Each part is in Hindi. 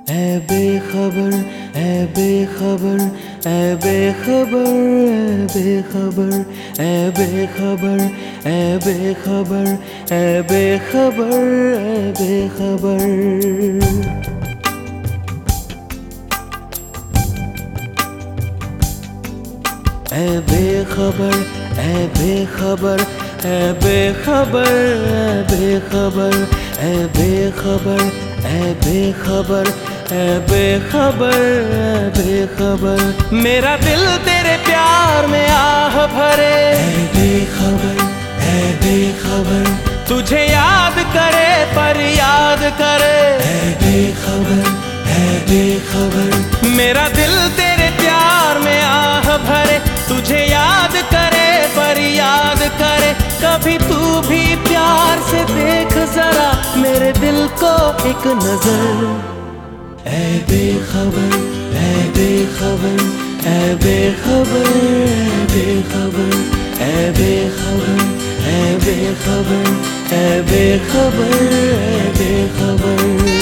ऐ बेखबर, ऐ बेखबर, ऐ बेखबर, ऐ बेखबर, ऐ बेखबर, ऐ बेखबर, ऐ बेखबर, ऐ बेखबर, ऐ बेखबर, ऐ बेखबर, ऐ बेखबर, ऐ बेखबर, ऐ बेखबर, ऐ बेखबर, ऐ बेखबर, मेरा दिल तेरे प्यार में आह भरे। ऐ बेखबर, ऐ बेखबर, तुझे याद करे पर याद करे। ऐ बेखबर, ऐ बेखबर, मेरा दिल तेरे प्यार में आह भरे। तुझे याद करे पर याद करे, कभी तू भी प्यार से देख जरा मेरे दिल को एक नजर। ऐ बेखबर, ऐ बेखबर, ऐ बेखबर, ऐ बेखबर, ऐ बेखबर, ऐ बेखबर, ऐ बेखबर, ऐ बेखबर।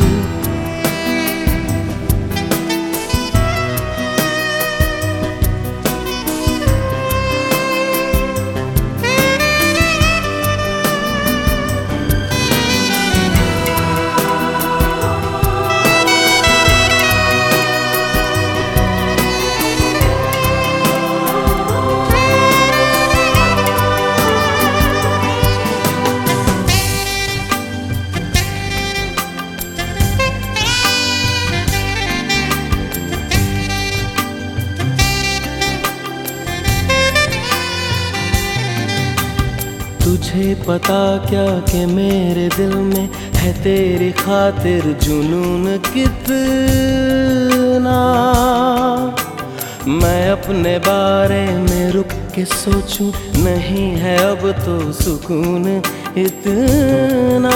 तुझे पता क्या कि मेरे दिल में है तेरी खातिर जुनून कितना। मैं अपने बारे में रुक के सोचूं, नहीं है अब तो सुकून इतना।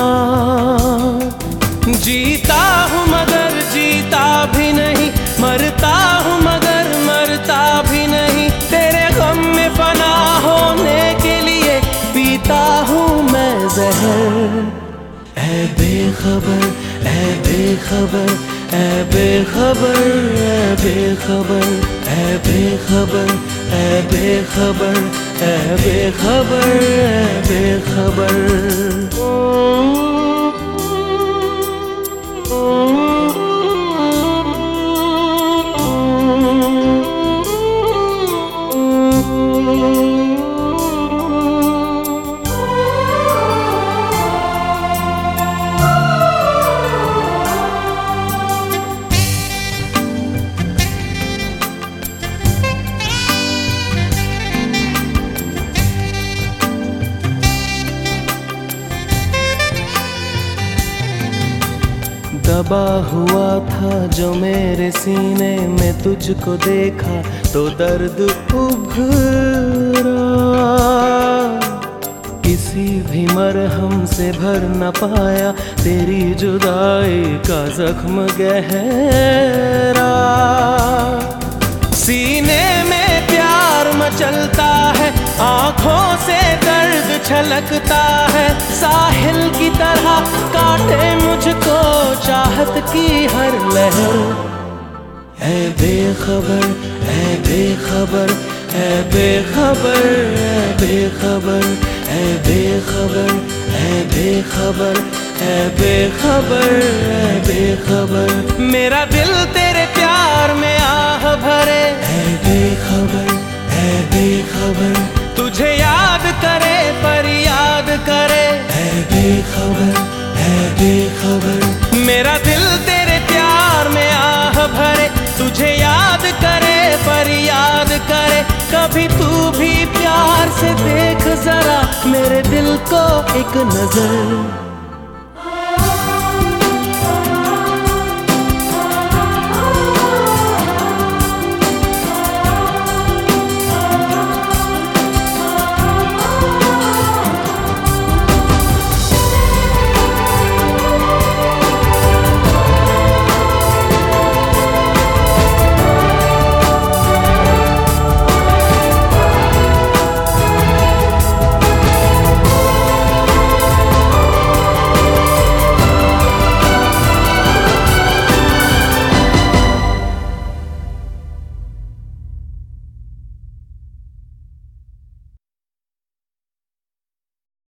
जीता हूँ मगर जीता भी नहीं, मरता हूँ मगर मरता भी नहीं। तेरे गम में फना होने के लिए पीता हूँ मैं जहर। ऐ बेखबर, ऐ बेखबर, ऐ बेखबर, ऐ बेखबर, ऐ बेखबर, ऐ बेखबर, ऐ बेखबर, ऐ बेखबर। दबा हुआ था जो मेरे सीने में, तुझको देखा तो दर्द उभरा। किसी भी मरहम से भर न पाया तेरी जुदाई का जख्म गहरा। सीने में प्यार मचलता है, आँखों से दर्द छलकता है। साहिल की तरह काटे मुझको चाहत की हर लहर। ऐ बेखबर, ऐ बेखबर, ऐ बेखबर, ऐ बेखबर, ऐ बेखबर, ऐ बेखबर, ऐ बेखबर, ऐ बेखबर, मेरा दिल तेरे प्यार में आह भरे। ऐ बेखबर, ऐ बेखबर, तुझे याद करे पर याद करे। ऐ बेखबर, ऐ बेखबर, मेरा दिल तेरे प्यार में आह भरे। तुझे याद करे पर याद करे, कभी तू भी प्यार से देख जरा मेरे दिल को एक नजर।